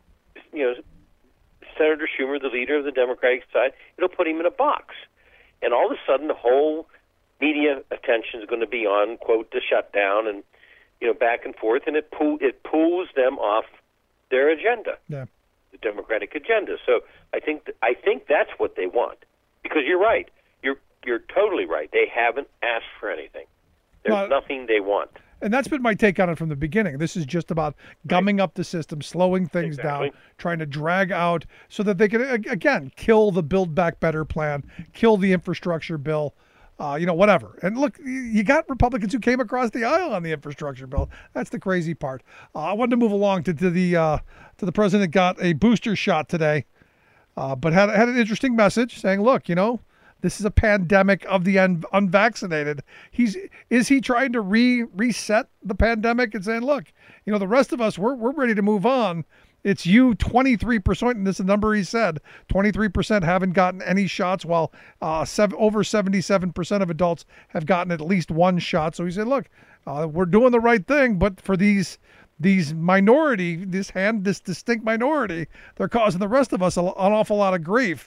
Senator Schumer, the leader of the Democratic side, it'll put him in a box. And all of a sudden the whole media attention is going to be on, quote, the shutdown and, back and forth, and it pulls them off their agenda, Yeah. the Democratic agenda. So I think that's what they want. Because you're right. You're totally right. They haven't asked for anything. There's nothing they want. And that's been my take on it from the beginning. This is just about gumming up the system, slowing things down, trying to drag out so that they can, again, kill the Build Back Better plan, kill the infrastructure bill, whatever. And look, you got Republicans who came across the aisle on the infrastructure bill. That's the crazy part. I wanted to move along to the president got a booster shot today, but had an interesting message saying, look, this is a pandemic of the unvaccinated. Is he trying to reset the pandemic and saying, look, the rest of us, we're ready to move on. It's you, 23%, and this is the number he said, 23% haven't gotten any shots, while over 77% of adults have gotten at least one shot. So he said, look, we're doing the right thing, but for these minority, this distinct minority, they're causing the rest of us an awful lot of grief.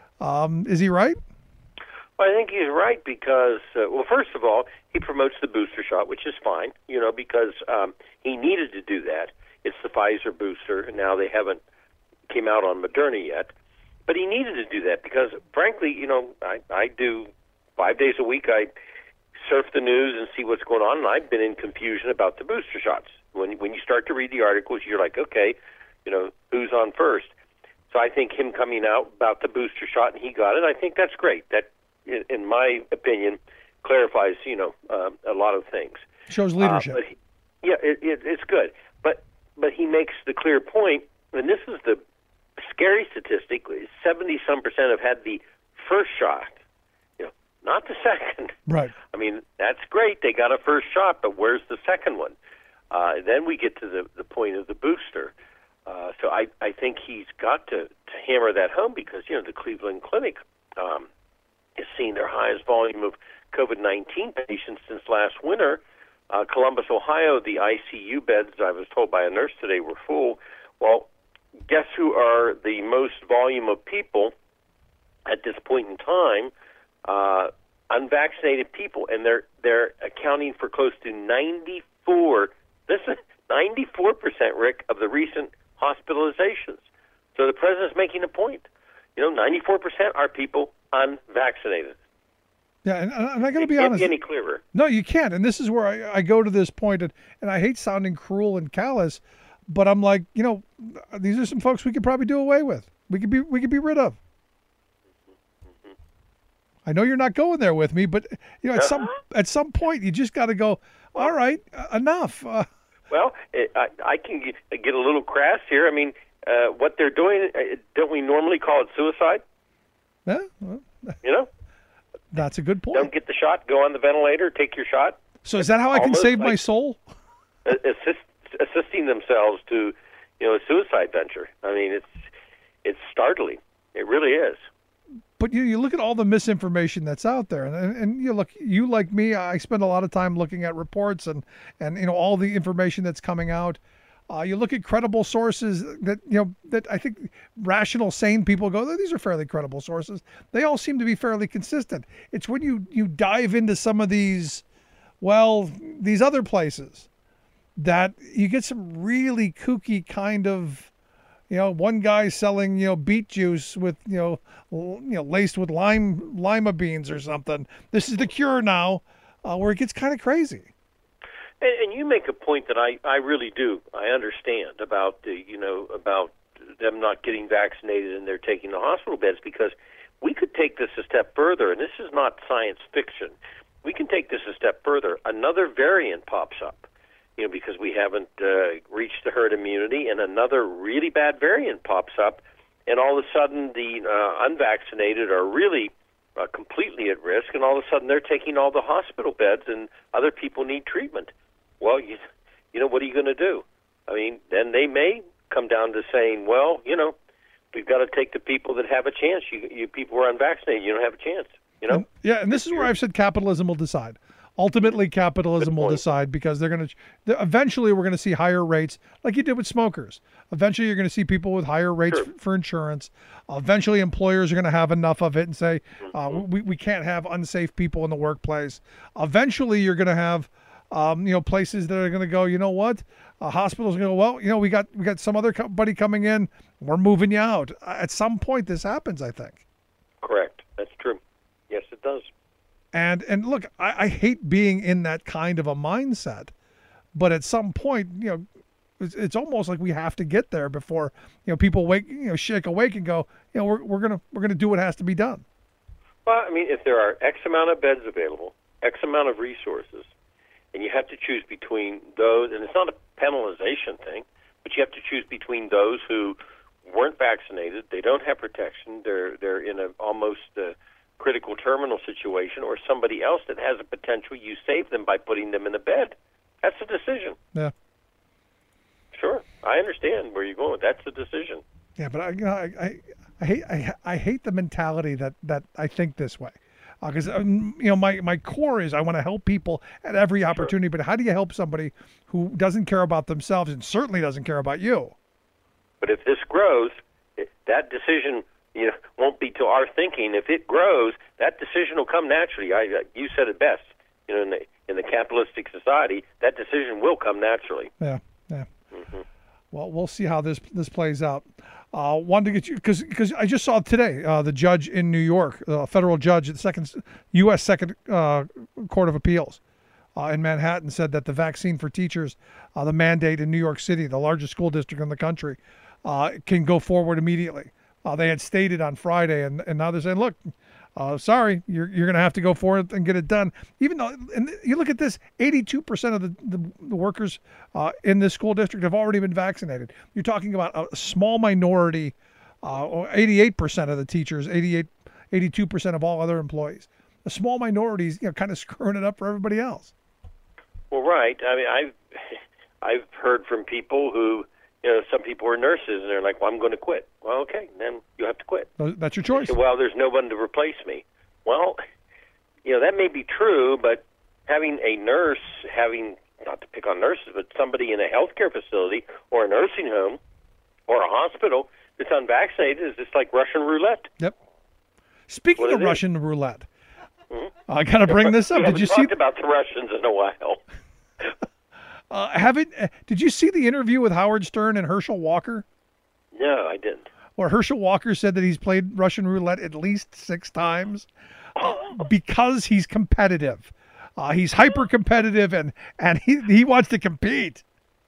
Is he right? Well, I think he's right because, first of all, he promotes the booster shot, which is fine, because he needed to do that. It's the Pfizer booster, and now they haven't came out on Moderna yet. But he needed to do that because, frankly, I do 5 days a week. I surf the news and see what's going on, and I've been in confusion about the booster shots. When you start to read the articles, you're like, okay, who's on first? So I think him coming out about the booster shot, and he got it, I think that's great. That, in my opinion, clarifies, a lot of things. Shows leadership. It's good. But he makes the clear point, and this is the scary statistic, 70-some% have had the first shot, not the second. Right. I mean, that's great. They got a first shot, but where's the second one? Then we get to the point of the booster. So I think he's got to hammer that home because, the Cleveland Clinic is seeing their highest volume of COVID-19 patients since last winter. Columbus, Ohio, the ICU beds, I was told by a nurse today, were full. Well, guess who are the most volume of people at this point in time? Unvaccinated people, and they're accounting for close to 94%, Rick, of the recent hospitalizations. So the president's making a point. 94% are people unvaccinated. Yeah, and I got to be honest. Can't be any clearer. No, you can't. And this is where I go to this point, and I hate sounding cruel and callous, but I'm like, these are some folks we could probably do away with. We could be rid of. I know you're not going there with me, but at some point you just got to go. All right, enough. Well, I can get a little crass here. I mean, what they're doing, don't we normally call it suicide? Yeah. Well, that's a good point. Don't get the shot, go on the ventilator, take your shot. So is that how I can save my soul? Assisting themselves to, a suicide venture. I mean, it's startling. It really is. But you look at all the misinformation that's out there, and you like me, I spend a lot of time looking at reports and all the information that's coming out. You look at credible sources that I think rational, sane people go, these are fairly credible sources. They all seem to be fairly consistent. It's when you dive into some of these other places that you get some really kooky kind of, one guy selling, beet juice with, laced with lima beans or something. This is the cure now, where it gets kind of crazy. And you make a point that I really do. I understand about about them not getting vaccinated and they're taking the hospital beds, because we could take this a step further, and this is not science fiction. We can take this a step further. Another variant pops up, because we haven't reached the herd immunity, and another really bad variant pops up, and all of a sudden the unvaccinated are really completely at risk, and all of a sudden they're taking all the hospital beds, and other people need treatment. Well, what are you going to do? I mean, then they may come down to saying, well, we've got to take the people that have a chance. You people who are unvaccinated, you don't have a chance. And this is where I've said capitalism will decide. Ultimately, capitalism will decide, because eventually we're going to see higher rates like you did with smokers. Eventually you're going to see people with higher rates for insurance. Eventually employers are going to have enough of it and say, we can't have unsafe people in the workplace. Eventually you're going to have Places that are going to go, you know what? Hospitals are going to go, well, we got some other buddy coming in. We're moving you out. At some point, this happens, I think. Correct. That's true. Yes, it does. And look, I hate being in that kind of a mindset, but at some point, it's almost like we have to get there before people shake awake and go, we're gonna do what has to be done. Well, I mean, if there are X amount of beds available, X amount of resources, and you have to choose between those, and it's not a penalization thing, but you have to choose between those who weren't vaccinated, they don't have protection, they're in a almost critical terminal situation, or somebody else that has a potential, you save them by putting them in a bed. That's a decision. Yeah. Sure, I understand where you're going. That's the decision. Yeah, but I hate the mentality that I think this way, because my core is I want to help people at every opportunity. Sure. But how do you help somebody who doesn't care about themselves and certainly doesn't care about you? But if this grows, that decision won't be to our thinking. If it grows, that decision will come naturally. You said it best. In the capitalistic society, that decision will come naturally. Yeah. Mm-hmm. Well, we'll see how this plays out. Wanted to get you because I just saw today the judge in New York, a federal judge at the U.S. Second Court of Appeals in Manhattan, said that the vaccine for teachers, the mandate in New York City, the largest school district in the country, can go forward immediately. They had stated on Friday, and now they're saying, look, sorry, you're going to have to go for it and get it done. Even though, and you look at this, 82% of the workers in this school district have already been vaccinated. You're talking about a small minority, or 88% of the teachers, 82% of all other employees. A small minority is kind of screwing it up for everybody else. Well, right. I mean, I've heard from people who, some people are nurses, and they're like, well, I'm going to quit. Well, okay, then you have to quit. That's your choice. Say, well, there's no one to replace me. Well, that may be true, but having a nurse, not to pick on nurses, but somebody in a healthcare facility or a nursing home or a hospital that's unvaccinated is just like Russian roulette. Yep. Speaking of Russian roulette, I got to bring this up. Did you see about the Russians in a while? Did you see the interview with Howard Stern and Herschel Walker? No, I didn't. Where Herschel Walker said that he's played Russian roulette at least 6 times because he's competitive. He's hyper competitive and he wants to compete.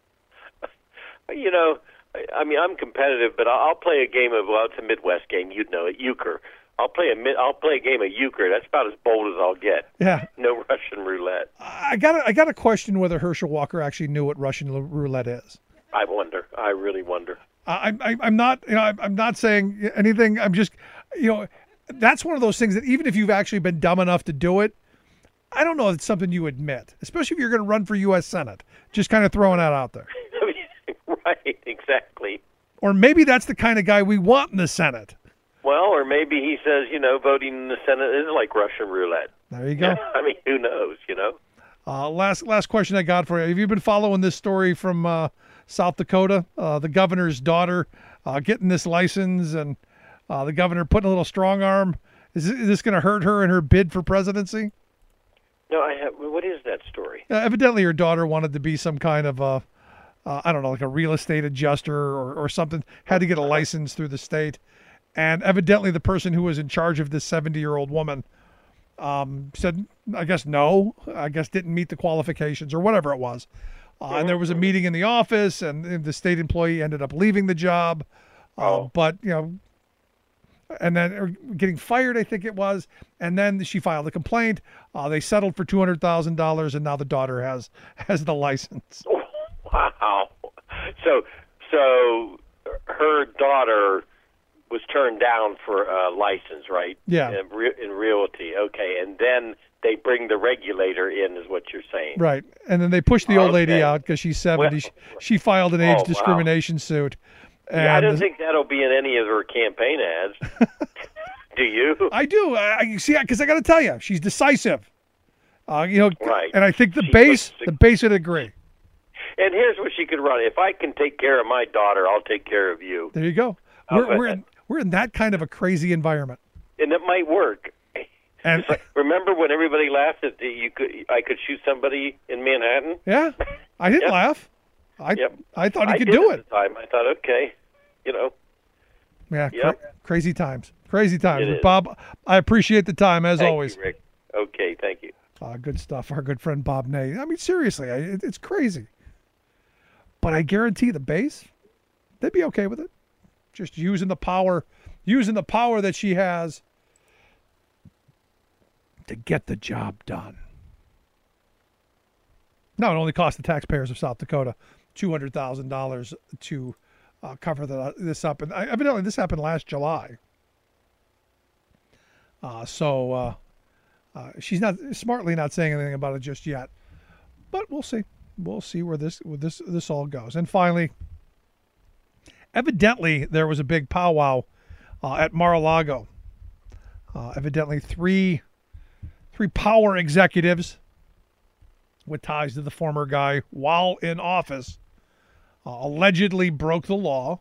I mean, I'm competitive, but I'll play a game of, it's a Midwest game, you'd know it, euchre. I'll play a game of euchre. That's about as bold as I'll get. Yeah. No Russian roulette. I got to question whether Herschel Walker actually knew what Russian roulette is. I wonder. I really wonder. I'm not. I'm not saying anything. I'm just. That's one of those things that even if you've actually been dumb enough to do it, I don't know if it's something you admit, especially if you're going to run for U.S. Senate. Just kind of throwing that out there. Right. Exactly. Or maybe that's the kind of guy we want in the Senate. Well, or maybe he says, voting in the Senate is like Russian roulette. There you go. I mean, who knows, Last question I got for you. Have you been following this story from South Dakota? The governor's daughter getting this license and the governor putting a little strong arm. Is this going to hurt her in her bid for presidency? No, I have. What is that story? Evidently, her daughter wanted to be some kind of I don't know, like a real estate adjuster or something. Had to get a license through the state. And evidently the person who was in charge of this 70-year-old woman said, I guess didn't meet the qualifications or whatever it was. And there was a meeting in the office and the state employee ended up leaving the job. But, and then getting fired, I think it was. And then she filed a complaint. They settled for $200,000 and now the daughter has the license. Wow. So her daughter was turned down for a license, right? Yeah. In realty. Okay. And then they bring the regulator in is what you're saying. Right. And then they push the old lady out because she's 70. Well, she filed an age discrimination suit. And I don't think that'll be in any of her campaign ads. Do you? I do. I see, because I got to tell you, she's decisive. Right. And I think the base would agree. And here's what she could run. If I can take care of my daughter, I'll take care of you. There you go. We're in that kind of a crazy environment. And it might work. And it's like, remember when everybody laughed that I could shoot somebody in Manhattan? Yeah, I didn't laugh. I thought he could do it. At the time. I thought, okay, Yeah, crazy times. Crazy times. But Bob, I appreciate the time, as always. Thank you, Rick. Okay, thank you. Good stuff. Our good friend Bob Ney. I mean, seriously, it's crazy. But I guarantee the base, they'd be okay with it. Just using the power that she has to get the job done. Now, it only cost the taxpayers of South Dakota $200,000 to cover this up. And evidently this happened last July. So she's not smartly not saying anything about it just yet. But we'll see. We'll see where this all goes. And finally, evidently there was a big powwow at Mar-a-Lago. Evidently three power executives with ties to the former guy while in office allegedly broke the law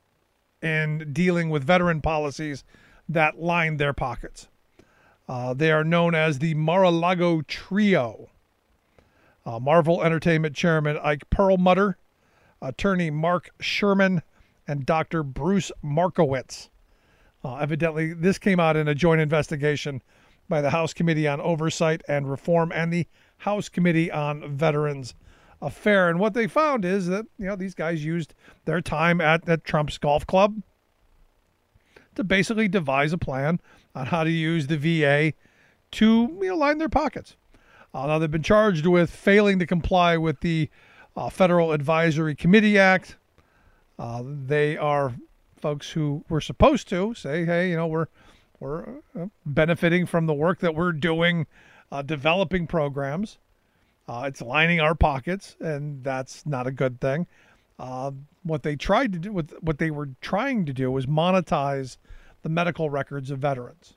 in dealing with veteran policies that lined their pockets. They are known as the Mar-a-Lago Trio. Marvel Entertainment Chairman Ike Perlmutter, attorney Mark Sherman, and Dr. Bruce Markowitz. Evidently, this came out in a joint investigation by the House Committee on Oversight and Reform and the House Committee on Veterans Affairs. And what they found is that these guys used their time at Trump's golf club to basically devise a plan on how to use the VA to line their pockets. Now, they've been charged with failing to comply with the Federal Advisory Committee Act. They are folks who were supposed to say, hey, we're benefiting from the work that we're doing, developing programs. It's lining our pockets, and that's not a good thing. What they were trying to do was monetize the medical records of veterans.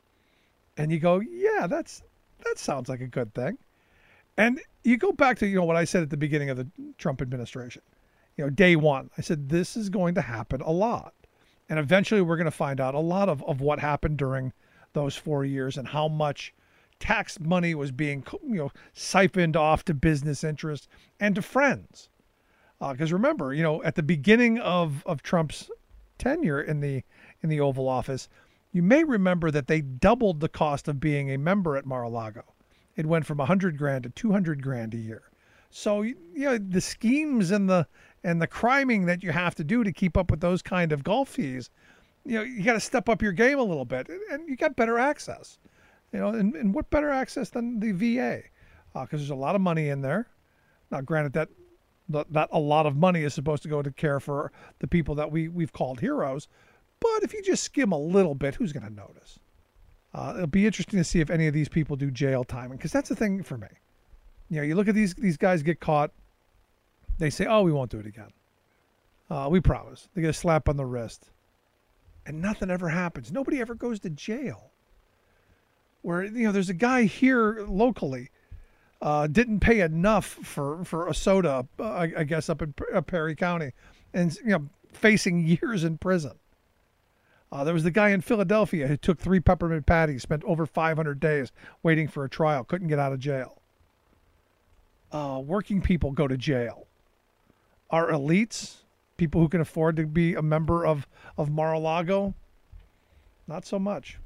And you go, yeah, that sounds like a good thing. And you go back to, what I said at the beginning of the Trump administration. Day one, I said, this is going to happen a lot. And eventually we're going to find out a lot of what happened during those 4 years and how much tax money was being, siphoned off to business interests and to friends. Because remember, at the beginning of Trump's tenure in the Oval Office, you may remember that they doubled the cost of being a member at Mar-a-Lago. It went from $100,000 to $200,000 a year. So the schemes and the criming that you have to do to keep up with those kind of golf fees, you got to step up your game a little bit, and you got better access. And what better access than the VA? Because there's a lot of money in there. Now, granted that a lot of money is supposed to go to care for the people that we've called heroes, but if you just skim a little bit, who's going to notice? It'll be interesting to see if any of these people do jail time, because that's the thing for me. You look at these guys get caught. They say, oh, we won't do it again. We promise. They get a slap on the wrist. And nothing ever happens. Nobody ever goes to jail. Where, there's a guy here locally, didn't pay enough for a soda, I guess, up in Perry County, and, facing years in prison. There was the guy in Philadelphia who took 3 peppermint patties, spent over 500 days waiting for a trial, couldn't get out of jail. Working people go to jail. Our elites, people who can afford to be a member of Mar-a-Lago, not so much.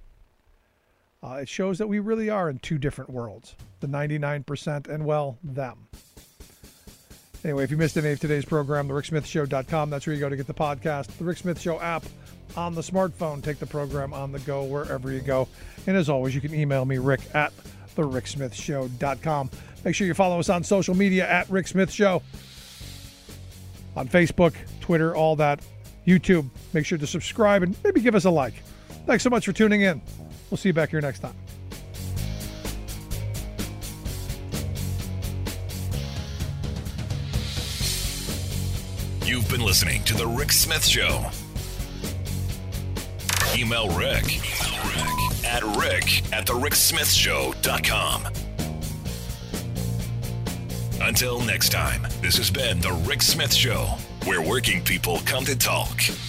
It shows that we really are in two different worlds, the 99% and, them. Anyway, if you missed any of today's program, thericksmithshow.com, that's where you go to get the podcast. The Rick Smith Show app on the smartphone. Take the program on the go wherever you go. And as always, you can email me, Rick, at thericksmithshow.com. Make sure you follow us on social media at Rick Smith Show. On Facebook, Twitter, all that. YouTube. Make sure to subscribe and maybe give us a like. Thanks so much for tuning in. We'll see you back here next time. You've been listening to The Rick Smith Show. Email Rick at rick@thericksmithshow.com. Until next time, this has been The Rick Smith Show, where working people come to talk.